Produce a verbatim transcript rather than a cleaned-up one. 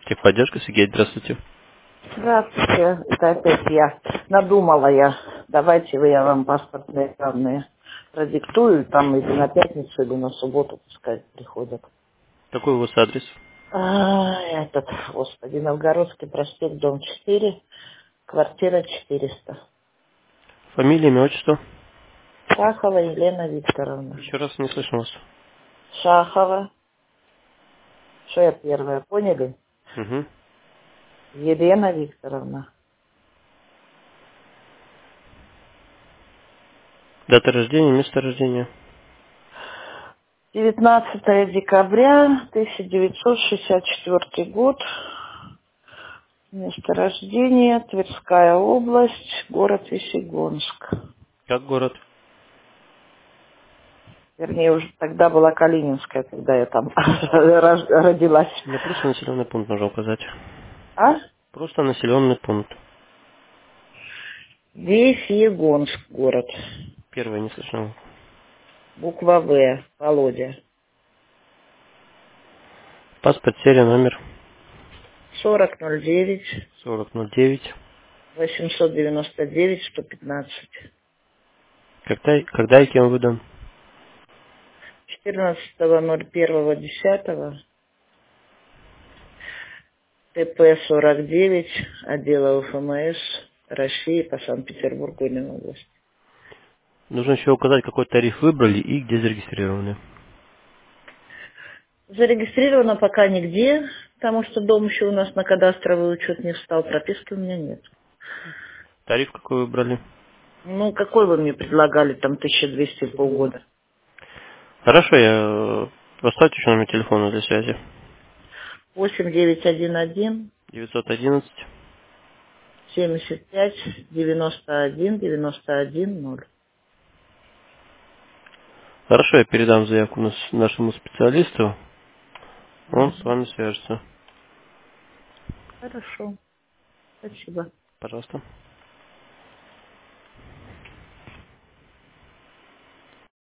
Техподдержка, Сергей, здравствуйте. Здравствуйте, это опять я. Надумала я. Давайте вы, я вам паспортные данные продиктую, там или на пятницу, или на субботу пускай приходят. Какой у вас адрес? А, этот, господи, Новгородский проспект, дом четыре, квартира четыреста. Фамилия, имя, отчество? Шахова Елена Викторовна. Еще раз не слышно вас. Шахова. Что я первая, поняли? Угу. Елена Викторовна. Дата рождения, место рождения. девятнадцатое декабря тысяча девятьсот шестьдесят четвёртый год. Место рождения Тверская область, город Весьегонск. Как город? Вернее, уже тогда была Калининская, когда я там рож- родилась. Мне просто населенный пункт нужно указать. А? Просто населенный пункт. Весьегонск город. Первое не слышно. Буква В. Володя. Паспорт, серия, номер сорок ноль девять сорок ноль девять. восемьсот девяносто девять сто пятнадцать. Когда, когда и кем выдан? четырнадцатого ноль первого десятого. ТП сорок девять. Отдела УФМС России по Санкт-Петербургу и области. Нужно еще указать, какой тариф выбрали и где зарегистрированы. Зарегистрировано пока нигде, потому что дом еще у нас на кадастровый учет не встал, прописки у меня нет. Тариф какой выбрали? Ну, какой вы мне предлагали, там тысяча двести полгода? Хорошо, я... Поставьте еще номер телефона для связи. восемь девять один один девятьсот одиннадцать. семьдесят пять девяносто один девяносто один ноль. Хорошо, я передам заявку нас- нашему специалисту. Он с Мгм. вами свяжется. Хорошо, спасибо. Пожалуйста.